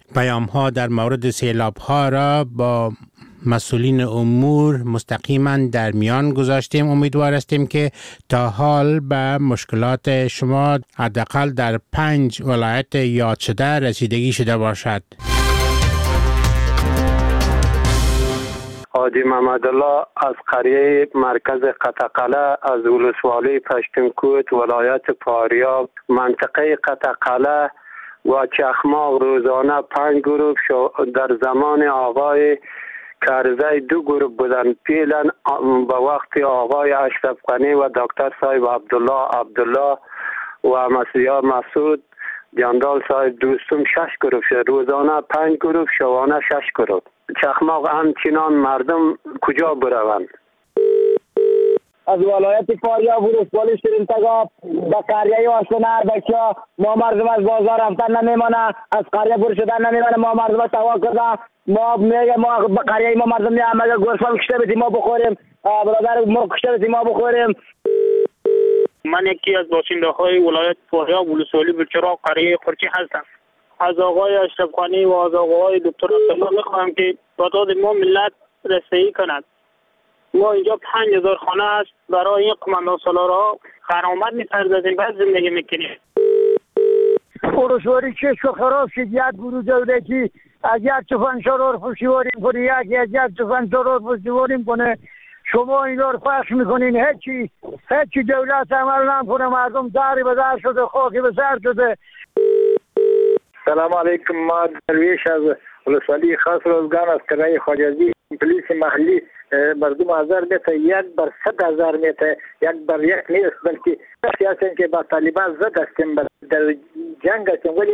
پیام ها در مورد سیلاب ها را با مسئولین امور مستقیما در میان گذاشتیم. امیدوار هستیم که تا حال به مشکلات شما حداقل در 5 ولایت یاد شده رسیدگی شده باشد. حاجی محمد الله از قریه مرکز قطقله از ولسوالی پشتونکوت ولایت فاریاب منطقه قطقله و چخماق روزانه 5 گروه در زمان آقای کرزی 2 گروه بودن. پیلن به وقت آقای اشرف غنی و دکتر صاحب عبدالله و مسیح مسعود جندال صاحب دوستم 6 گروه شد. روزانه 5 گروه شبانه 6 گروه. چخماق همچنان مردم کجا بروند؟ از ولایت فاریاب ولسوالی شیرین تگاب به قریه آشنا اربکیا ما مردم از بازار رفتن نمیمانه، از قریه بر شدن نمیمانه. ما مردم توا کرده ما میگه ما به قریه ما مردم میام اگر گوسفند کشته بدیم ما بخوریم، برادر ما کشته بدیم ما بخوریم. من یکی از باشنده های ولایت فاریاب ولسوالی بلچراغ قریه خرچی هستم. از آقای اشرف غنی و از آقای دکتر عبدالله میخواهم که تعداد ما ملت رسیدگی کند. ما اینجا 5000 خانه است برای این قماندان سالارها خرامت می‌پردازیم بعد زندگی میکنیم. ولسوالی چشم خراب شد. یک گروه دولتی از یک تفنگ سالار پشتیبانی کنه، یکی از یک تفنگ سالار پشتیبانی کنه. شما اینا رو پخش میکنین، هیچی دولت عمل نمیکنه. مردم داری به در شده، خاکی به سر شده. سلام علیکم. ما درویش از ولسوالی خاص روزگان از کرای خواجزی پلیس محلی مردم 1000 متر 1 بر 100,000 متر 1 بر 1 نیست، بلکه سیاسی که با طالبان زد هستیم در جنگ هستیم. ولی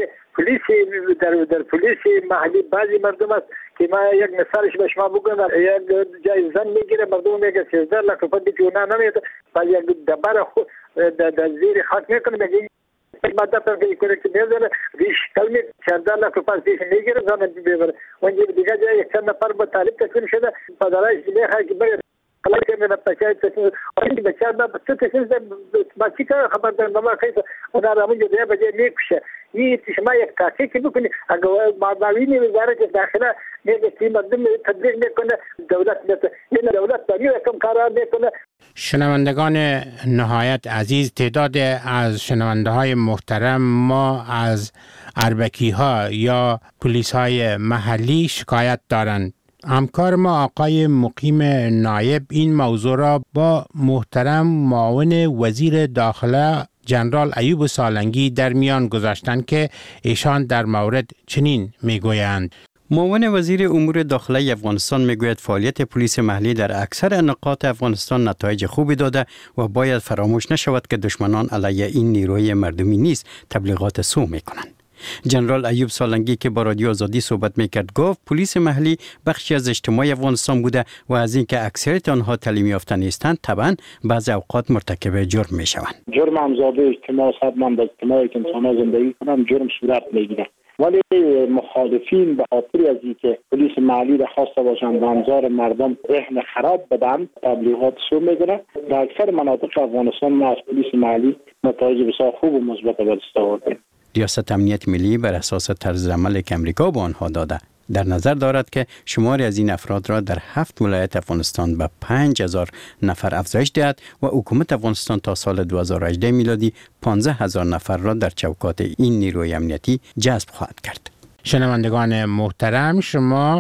در پلیس محلی بعضی مردم است که ما یک مثالش به شما بگم. یک جای زن میگیره مردم میگه 13 لک روپیه دیگه اونا نمیده، بعد یک دبر خود در زیر خاک میکنه میگه ماده پر کنه که میذاره ریش کلمه 14 لک روپیه دیگه میگیره زن میبره. اونجا دیگه جای یک چند نفر با طالب تکون شده پدرش میخواد که بره خلاص من بچای تکون این بچا با تکون با چی کار خبر در ما کیسه اونا را اونجا دیگه بجای میکشه. این شما یک تاکید بکنی اگر ماوینی وزارت داخله میگه که مردم تبلیغ میکنه دولت میته این دولت داری کم کارا میکنه. شنوندگان نهایت عزیز، تعداد از شنونده های محترم ما از اربکی ها یا پلیس های محلی شکایت دارند. همکار ما آقای مقیم نایب این موضوع را با محترم معاون وزیر داخله جنرال ایوب سالنگی در میان گذاشتند که ایشان در مورد چنین میگویند. معاون وزیر امور داخلی افغانستان میگوید فعالیت پلیس محلی در اکثر نقاط افغانستان نتایج خوبی داده و باید فراموش نشود که دشمنان علیه این نیروی مردمی نیز تبلیغات سو میکنند. جنرال ایوب سالنگی که با رادیو آزادی صحبت میکرد گفت پلیس محلی بخشی از اجتماع افغانستان بوده و از اینکه اکثریت آنها تعلیم یافته نیستند طبعا بعضی اوقات مرتکب جرم میشوند. جرم همزاده اجتماع صدمند اجتماعی که انسان‌ها زندگی کنند جرم صورت میگیره. ولی مخالفین به خاطر از اینکه پلیس محلی را خواسته باشند و انظار مردم ذهن خراب بدن تبلیغات سو میگیره. در اکثر مناطق افغانستان ما از پلیس محلی نتایج بسیار خوب و مثبت به دست آوردیم. ریاست امنیت ملی بر اساس طرز عمل که امریکا به آنها داده در نظر دارد که شماری از این افراد را در 7 ولایت افغانستان به 5000 نفر افزایش دهد و حکومت افغانستان تا سال 2018 میلادی 15000 نفر را در چوکات این نیروی امنیتی جذب خواهد کرد. شنوندگان محترم، شما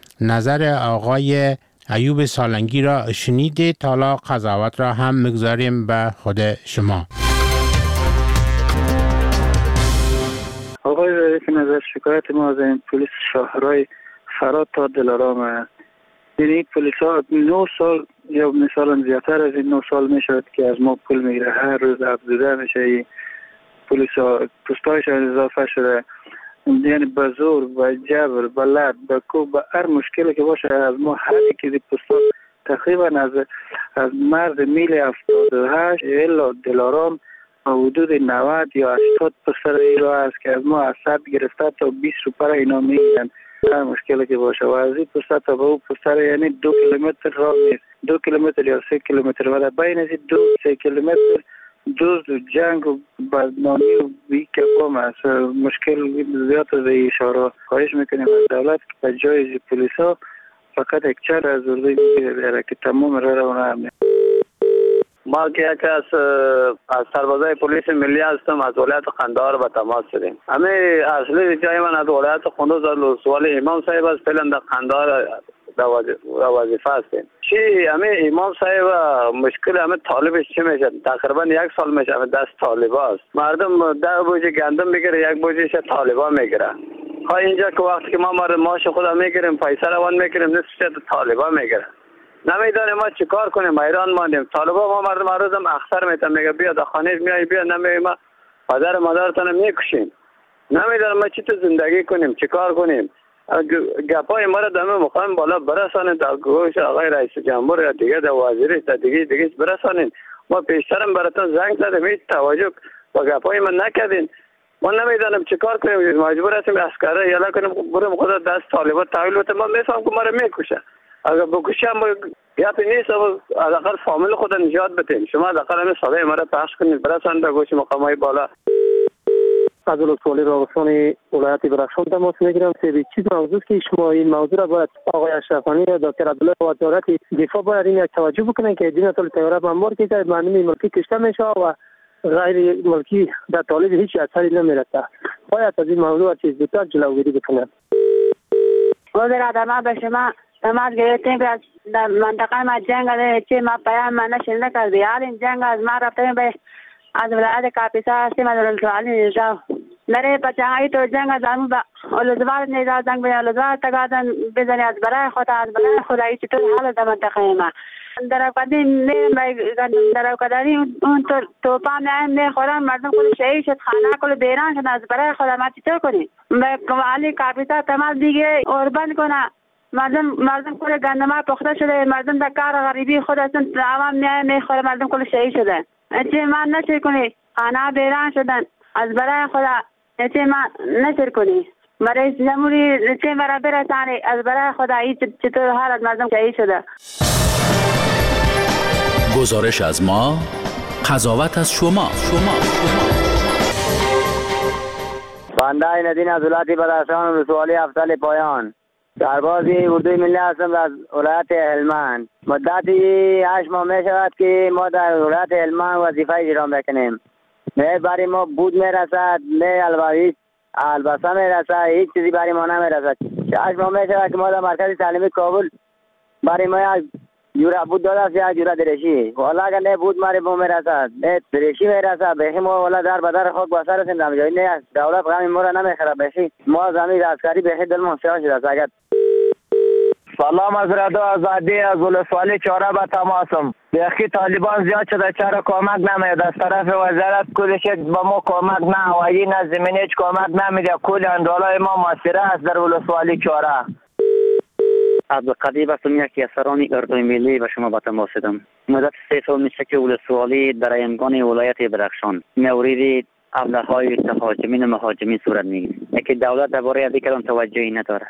نظر آقای ایوب سالنگی را شنیدید. حالا قضاوت را هم میگذاریم به خود شما. آقای رئیس نظر، شکایت ما از این پلیس شهرهای فرات تا دلارام است. یعنی پلیس ها 9 سال یا مثلا زیادتر از این 9 سال می شود که از ما پول میگیره. هر روز افزوده میشه. این پلیس ها پستایش اضافه شده. یعنی به زور، به جبر، به لط، به کوب، به هر مشکلی که باشه از ما هر یکی پستا تقریبا از مرز میل 78 الا دلارام حدود 90 یا 80 پسر ایرا است که از ما از 100 گرفته تا 20 روپیه اینا میگیرن. هر مشکلی که باشه و از این پسر تا به اون پسر یعنی 2 کیلومتر راه نیست. 2 کیلومتر یا 3 کیلومتر و در بین از 2-3 کیلومتر دزد و جنگ و بدنامی و بی کفام است. مشکل زیاد از اشاره. خواهش میکنیم از دولت که به جای پلیس ها فقط یک چهار از اردوی میگیره بیاره که تمام را امنیت. ما که یکی از سربازای پلیس ملی هستم، از ولایت قندهار به تماس شدیم. همه اصلی جای من از ولایت قندوز ولسوالی امام صاحب است. فعلا در قندهار وظیفه هستیم. چی همه امام صاحب مشکل همه طالبش چی میشه؟ تقریبا 1 سال میشه همه دست طالبا است. مردم 10 بوجه گندم میگیره، 1 بوجهش طالبا میگیره. اینجا که وقتی که ما ماش خدا میگیریم، پیسه روان میگیریم، نصفش طالبا میگیره. نمیدونیم ما چیکار کنیم، حیران ماندیم. طالبا ما مردم هر روزم اخسر میتن، میگه بیا در خانه میای، بیا نمیای، ما پدر مادرتون میکشیم. نمیدونیم ما چی تو زندگی کنیم، چیکار کنیم. گپای ما را دم مقام بالا برسانید، در گوش آقای رئیس جمهور یا دیگه در وزیرش در دیگه برسانید. ما پیشترم براتون زنگ زدیم، هیچ توجه با گپای ما نکردین. ما نمیدونیم چیکار کنیم، مجبور هستیم عسکر یلا کنیم بریم خدا دست طالبان تحویل بده. ما میفهم که ما را میکشه. اگر بکشیم گپ نیست، از اقل فامیل خود نجات بدیم. شما از اقل همین صدای ما را پخش کنید برسانید در گوش مقامای بالا. از ولسوالی راغستان ولایت بدخشان تماس میگیرم. سه چیز موضوع که شما این موضوع را باید آقای اشرفانی یا دکتر عبدالله وزارت دفاع باید این توجه بکنن که دین طول تیارات انبار که مردم ملکی کشته میشه و غیر ملکی در طالب هیچ اثری نمیرسه. باید از این موضوع چیز زودتر جلوگیری بکنن. وزیر به شما تماس گرفتیم که در منطقه ما جنگ است، چه ما پیام ما نشنیده کردیم. حال این جنگ از ما رفتیم به از ولایت کاپیسا هستیم، از ولسوالی نجات نره پچهایی تو جنگ از همون با ولسوالی نجات زنگ به ولسوالی تقادن بزنی از برای خدا ایچی تو حال در منطقه ما در قدیم در قدری اون توپا میخورن مردم کل شهید شد، خانه کل بیران شد. از برای خدا ما چطور کنیم؟ به کوالی کاپیسا تماس دیگه اوربند کنه. مردم کل گندمه پخته شده، مردم در کار غریبی خود هستن، عوام میخوره، مردم کل شهید شده. چه ما نشر کنی؟ خانه بیران شدن. از برای خدا چه ما نشر کنی؟ برای جمهوری چه مرا برسانی؟ از برای خدا چطور حالت مردم شهید شده. گزارش از ما، قضاوت از شما. بنده ندین از ولایت بدخشان ولسوالی افضل پایان، سربازی اردوی ملی هستم از ولایت هلمند. مدتی 8 ماه می شود که ما در ولایت هلمند وظیفه اجرا میکنیم. نه برای ما بود میرسد، نه البسه میرسد، هیچ چیزی برای ما نمیرسد. 8 ماه می شود که ما در مرکز تعلیمی کابل برای ما جوره بود داده است، یا جوره درشی. والا اگر نه بود ماری بو میرسد، نه درشی میرسد. بخی ما والا در بدر خاک بسر رسیم در جایی نه دولت غمی ما را نمیخره. بخی ما زمین عسکری بخی دلمون سیاه شده است. اگر سلام از ردا آزادی از ولسوالی چهاره به تماسم. بخی طالبان زیاد شده، چرا کمک نمیاد از طرف وزارت؟ کلش به ما کمک نه هوایی نه زمینی هیچ کمک نمیده. کل اندالای ما مسیره است در ولسوالی چهاره. عبدالقدیر هستم، یکی از سران اردوی ملی به شما به تماس شدم. مدت 3 سال میشه که ولسوالی در ایمگان ولایت بدخشان مورد ابله‌های تهاجمین و مهاجمین صورت میگیره که دولت درباره دیگران توجهی نداره.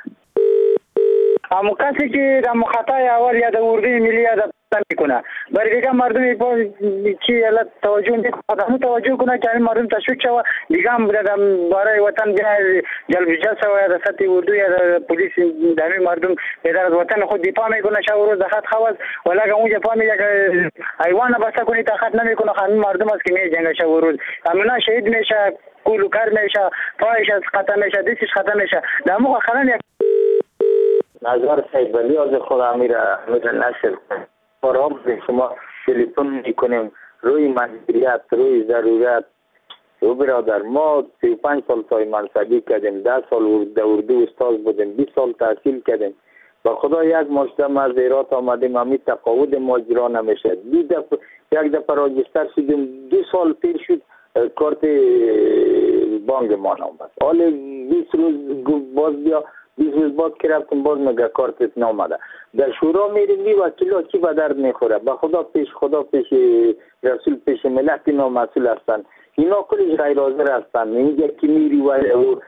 همون کسی که در مخاطای اول یا در اردوی ملی یا در میکنه برای دیگه مردم که الان توجه نمیکنه، توجه کنه که این مردم تشویق شود دیگه هم برای وطن جلب جلسه و در سطح اردو یا در پلیس دمی مردم در از وطن خود دفاع میکنه. شب و روز خط خواست ولی اگه اونجا پا میگه که حیوان بسته کنی تا خط نمیکنه، همین مردم است که میجنگه شب و روز. همونا شهید میشه، کولوکر میشه، پایش از خطا میشه، دستش خطا میشه. در موقع خلن یک نظر سید ولی از خود امیر نشر فرام شما تلفن میکنیم روی مجبوریت، روی ضرورت. او برادر ما 35 سال تای منصبی کردیم، 10 سال در اردو استاد بودیم، 20 سال تحصیل کردیم. با خدا یک مجتمع از ایرات آمدیم، همی تقاعد ما اجرا نمیشه. یک دفعه راجستر شدیم، 2 سال پیش شد کارت بانک ما نامد. حالا 20 روز باز بیا، 20 روز بعد که رفتیم باز مگه کارتت نامده. در شورا میریم وکیلا چی به درد میخوره؟ به خدا پیش رسول پیش ملت اینا مسئول هستن. اینا کلش غیر حاضر هستن. اینجا که میری و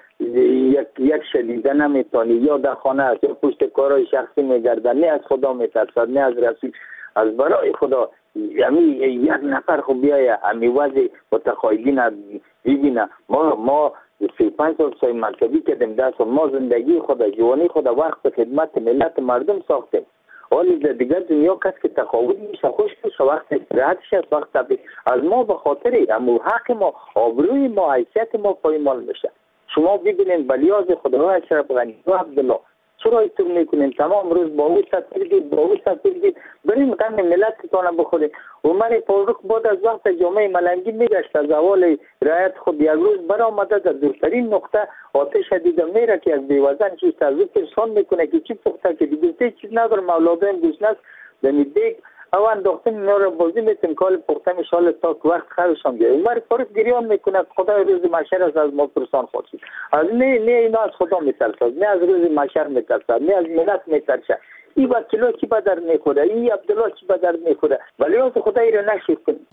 یک شدیده نمیتانی، یا در خانه است یا پشت کارهای شخصی میگردن، نه از خدا میترسد نه از رسول. از برای خدا یعنی یک نفر خب بیایه امی وضع متقاعدین ببینه. ما 35 سال مکتبی کردیم، 10 سال ما زندگی خود جوانی خود وقت خدمت ملت مردم ساختیم. ولی در دیگر دنیا کس که تقاعد میشه خوش میشه، وقت راحتش است، وقت از ما به خاطر امو حق ما، آبروی ما، حیثیت ما پایمال میشه. شما ببینید بلیاز خدای اشرف غنی و عبدالله چرا ایتون میکنین؟ تمام روز با او سفیر برین غم ملتتان بخورین. عمر فاروق بعد از وقت جامعه ملنگی میگشت از اول رعایت خود یک روز برآمده در دورترین نقطه آتش دیده میره که از بیوزن چیز تازه پرسان میکنه که چی پخته که دیگه چیز نداره. مولادایم گوشنست دمی دیگ او انداختیم اینا رو بازی میتیم کال پخته میشال تا وقت خرشان گیره. عمر فاروق گریان میکنه خدای روز محشر از ما پرسان خواهد. از نه اینا از خدا میترسد، نه از روز محشر میترسد، نه از ملت میترسد. این با کلو چی به درد میخوره، این عبدالله چی به درد میخوره، ولی از خدای رو نشید کنیم.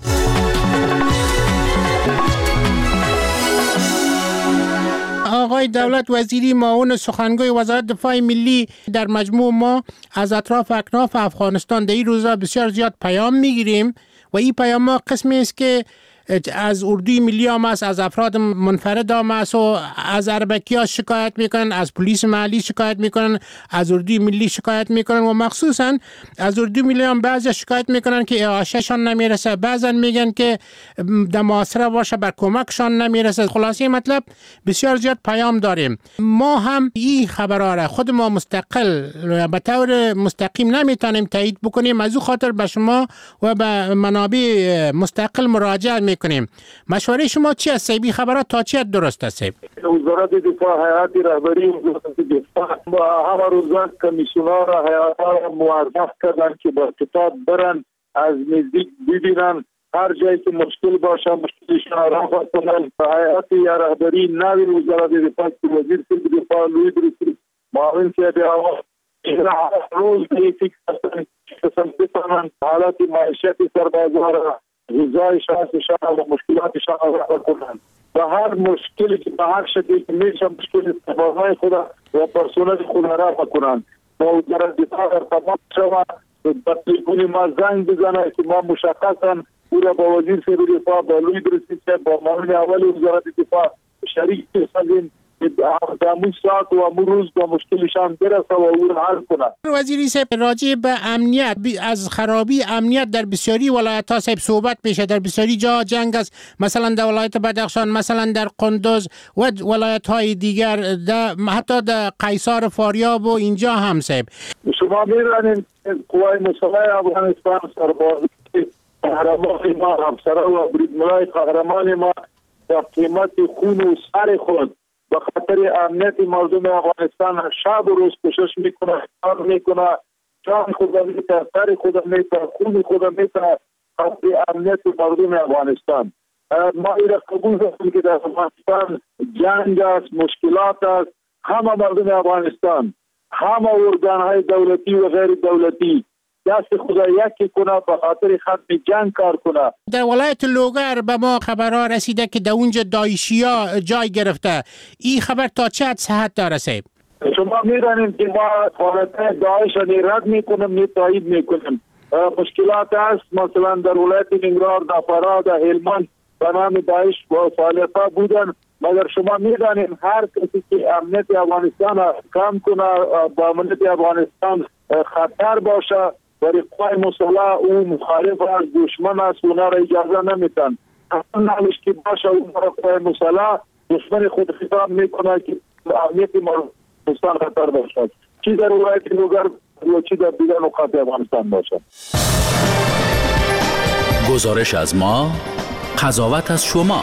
آقای دولت وزیری معاون سخنگوی وزارت دفاع ملی در مجموع ما از اطراف اکناف افغانستان در این روزا بسیار زیاد پیام میگیریم و این پیام ها قسمی است که از اردوی ملی هم است، از افراد منفرد هم است و از اربکی ها شکایت میکنن، از پلیس محلی شکایت میکنن، از اردوی ملی شکایت میکنن و مخصوصا از اردوی ملی هم بعضی شکایت میکنن که اعاشهشان نمیرسه، بعضا میگن که در محاصره باشه بر کمکشان نمیرسه. خلاصه مطلب بسیار زیاد پیام داریم. ما هم این خبرها را خود ما مستقل به طور مستقیم نمیتونیم تایید بکنیم، از او خاطر به شما و به منابع مستقل مراجعه میکنیم. مشوره شما چی است؟ سیبی خبرات تا چی درست است؟ وزارت دفاع هیئت رهبری وزارت دفاع با همه روزان کمیسیونر هیئت را موظف کردن که با کتاب برن از نزدیک ببینن، هر جایی که مشکل باشه مشکلشان را رفع کنن. هیئت رهبری نوی وزارت دفاع وزیر دفاع لوی درستی معاون صاحب روز فکر کردن بفهمن حالات معیشت سربازان را، غذای شخصشان و مشکلاتشان را رفع کنند و هر مشکلی که به هر شکلی که میشه مشکل سربازای خود و پرسنل خود را رفع کنند. با وزارت دفاع ارتباط شود، به تلفن ما زنگ بزنه که ما مشخصا او را با وزیر صاحب دفاع، با لوی درستی صاحب، با معاون اول وزارت دفاع شریک بسازیم دامون ساعت و امون روز با مشکلشان برسه و او را حل کنند. وزیری صاحب راجع به امنیت، از خرابی امنیت در بسیاری ولایت ها صاحب صحبت میشه. در بسیاری جا جنگ است، مثلا در ولایت بدخشان، مثلا در قندوز و ولایت های دیگر، حتی در قیصار فاریاب و اینجا هم صاحب. شما می‌دانید قوای مسلح افغانستان سرباز قهرمان ما، همسره و بریدمنای قهرمان ما در قیمت خون و سر خود به خاطر امنیت مردم افغانستان شب و روز کوشش میکنه، کار میکنه، جان خود میته، سر خود میته، خون خود میته خاطر امنیت مردم افغانستان. ما این را قبول داریم که در افغانستان جنگ است، مشکلات است. همه مردم افغانستان، همه ارگانهای دولتی و غیر دولتی دست خدا یکی کنه، به خاطر ختم جنگ کار کنه. در ولایت لوگر به ما خبرها رسیده که در اونجا داعشیا جای گرفته. این خبر تا چه حد صحت داره صاحب؟ شما میدانید که ما حالت داعش را رد میکنیم، نه تایید میکنیم. مشکلات است، مثلا در ولایت نیمروز، در فراه، در هلمند به نام داعش فعالیت‌ها بودن، مگر شما میدانید هر کسی که امنیت افغانستان را کم کنه، با امنیت افغانستان خطر باشه، برای قوای مسلح او مخالف است، دشمن است، اونا را اجازه نمیتن. اصلا نمیش که باشه اونا را قوای مسلح دشمن خود خطاب میکنه که امنیت افغانستان خطر باشد، چی در ولایت لوگر و چی در دیگر نقاط افغانستان باشد. گزارش از ما، قضاوت از شما.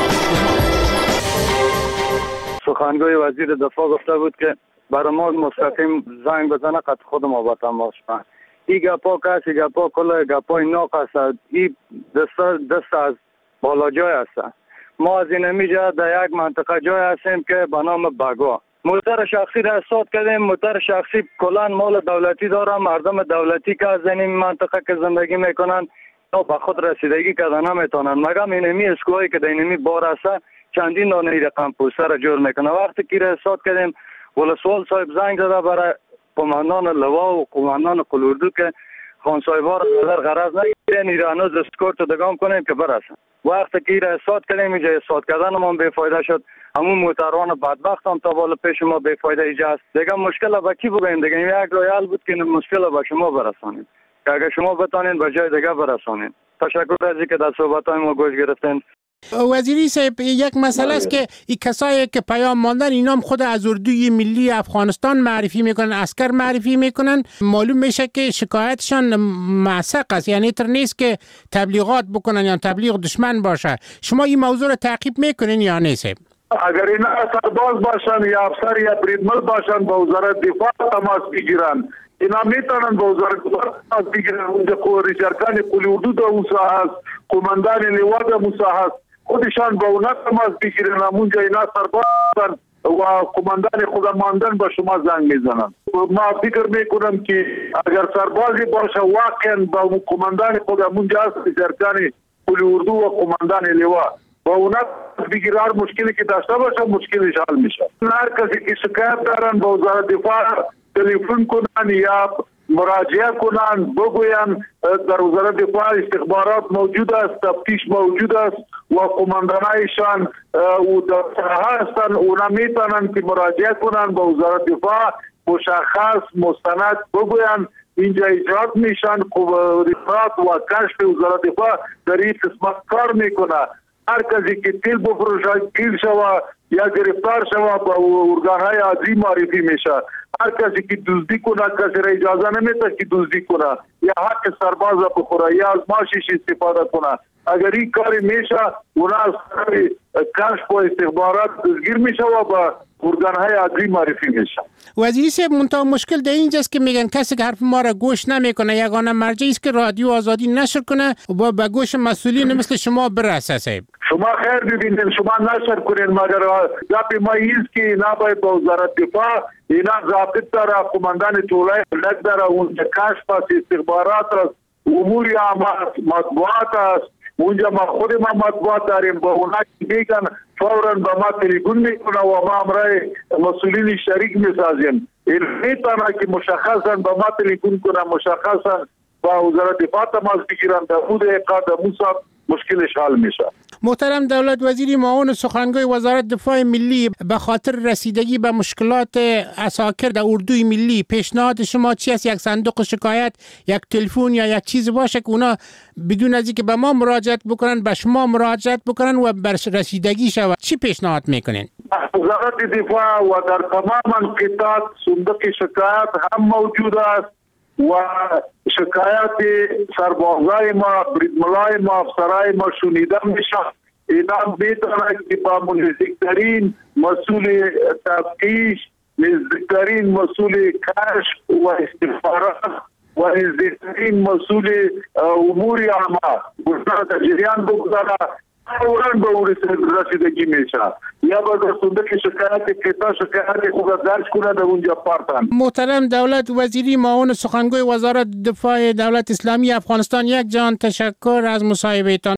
سخنگوی وزیر دفاع گفته بود که برای ما مستقیم زنگ بزنه قد خود ما با تماس کنه. این گپا کسی گپا کل گپای ناق است. این دست از بالا جای است. ما از این میجا در یک منطقه جای هستیم که به نام بگوا. موتر شخصی را استاد کردیم. موتر شخصی کلان مال دولتی داره. مردم دولتی که از این منطقه که زندگی میکنن به خود رسیدگی کردن نمیتونن، مگر اینمی اسکوایی که در اینمی بار است چندین دانه رقم پوسته را جور میکنه. وقتی که را استاد کردیم ولسوال صاحب زنگ زده برای قماندان لوا و قماندان قلوردو که خان صاحبا را نظر غرض نگیرید برین ایرانو دستکورت دگام کنیم که برسن. وقتی که ایره احساد کنیم اینجا احساد کردن ما بیفایده شد. همون موتران بدبخت هم تا بالا پیش ما بیفایده ایجا است. دیگه مشکل با کی بگوییم؟ دیگه یک رویال بود که مشکل با شما برسانیم. که اگر شما بتانین به جای دیگه برسانین. تشکر از اینکه در صحبت‌های ما گوش گرفتین. وزیری صاحب، یک مسئله است که این کسایی که پیام ماندن اینا هم خود از اردوی ملی افغانستان معرفی میکنن، عسکر معرفی میکنن. معلوم میشه که شکایتشان معسق است، یعنی تر نیست که تبلیغات بکنن یا تبلیغ دشمن باشه. شما این موضوع رو تعقیب میکنین یا نه صاحب؟ اگر اینا سرباز باشن یا افسر یا بریدمل باشن با وزارت دفاع تماس بگیرن، اینا میتونن با وزارت دفاع تماس بگیرن. اونجا ریشارکان قلی اردو دا موسا هست، قماندان لیوا دا موسا هست، خودشان با اونا تماس بگیرن. اونجا اینا سرباز باشن و قماندان خودماندن با شما زنگ میزنن. ما فکر میکنم که اگر سربازی باشه واقعا با قماندان خودمونجا هست، ریشارکان قلی اردو و قماندان لیوا با اونا بگیر، هر مشکلی که داشته باشه مشکلش حل میشه. هر کسی که شکایت دارن با وزارت دفاع تلفن کنن یا مراجعه کنن، بگوین در وزارت دفاع استخبارات موجود است، تفتیش موجود است و قماندانایشان و در هستن. اونا میتونن که مراجعه کنن با وزارت دفاع، مشخص مستند بگوین اینجا ایجاد میشن. ریاست و کشف وزارت دفاع در این قسمت کار میکنه. هر کسی که تیل بفروشه، گیر شوه یا گرفتار شوه با ارگانهای عادی معرفی میشه. هر کسی که دزدی کنه کسی را اجازه نمیده که دزدی کنه یا حق سرباز را بخوره یا از ماشیش استفاده کنه. اگر این کاری میشه اونا از کشف و استخبارات دستگیر میشه و با ارگانهای عادی معرفی میشه. وزیری صاحب، منتها مشکل در اینجاست که میگن کسی که حرف ما را گوش نمیکنه، یگانه مرجعی است که رادیو آزادی نشر کنه و به گوش مسئولین مثل شما برسه. صاحب شما خیر ببینید، شما نشر کنین، مگر گپ ما ایست که اینا باید با وزارت دفاع، اینا ضابط داره، قماندان طولای ملک داره، اونجا کشف است، استخبارات است، امور مطبوعات است. اونجا ما خود ما مطبوعات داریم، با اونا میگن فوراً با ما تلفن میکنه و ما امرای مسئولین شریک میسازیم. این میتونه که مشخصا با ما تلفن کنه، مشخصا با وزارت دفاع تماس بگیرن، در خود اقاد موسا مشکلش حل میشه. محترم دولت وزیر معاون سخنگوی وزارت دفاع ملی، به خاطر رسیدگی به مشکلات عساکر در اردوی ملی پیشنهاد شما چی است؟ یک صندوق شکایت، یک تلفن یا یک چیز باشه که اونا بدون از اینکه به ما مراجعت بکنن به شما مراجعت بکنن و بر رسیدگی شود؟ چی پیشنهاد میکنین؟ وزارت دفاع و در تمام انقطاعات صندوق شکایت هم موجود است و شکایت سربازای ما، بریدملای ما، افسرای ما شنیده میشه. اینا میتونه که با نزدیکترین مسئول تفتیش، نزدیکترین مسئول کشف و استخبارات و نزدیکترین مسئول امور عامه گفتن در جریان بگذاره، فوراً به اون رسیدگی میشه یا با صندوق شکایت کتا شکایت خود درج کنه در اونجا پارتن. محترم دولت وزیری معاون سخنگوی وزارت دفاع دولت اسلامی افغانستان، یک جان تشکر از مصاحبهتان.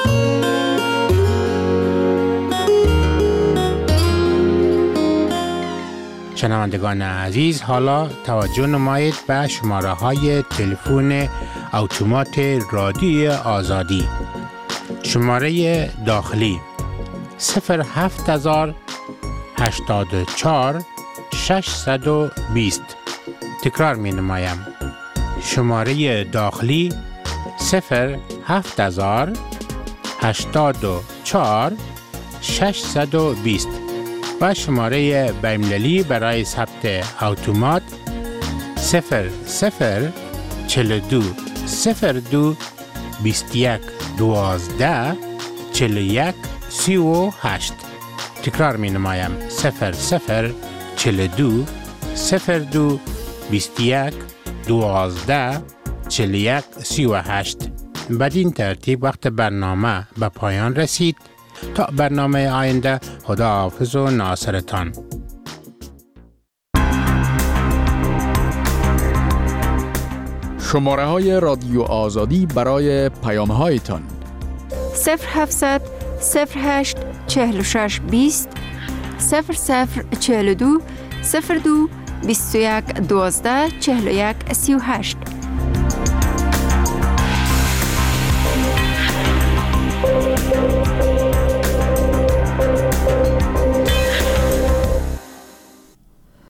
شنوندگان عزیز، حالا توجه نمایید به شماره های تلفن اتومات رادیو آزادی. شماره داخلی 07084 620. تکرار می نمایم. شماره داخلی 07084 620 و شماره بین‌المللی برای ثبت اتومات 0042 02 21 12 41 38. تکرار می نمایم 0042 02 21 12 41 38. بدین ترتیب وقت برنامه به پایان رسید. تا برنامه آینده، خداحافظ و ناصرتان. شماره های رادیو آزادی برای پیام هایتان 0700 08 46 20 0042 02 21 12 41 38.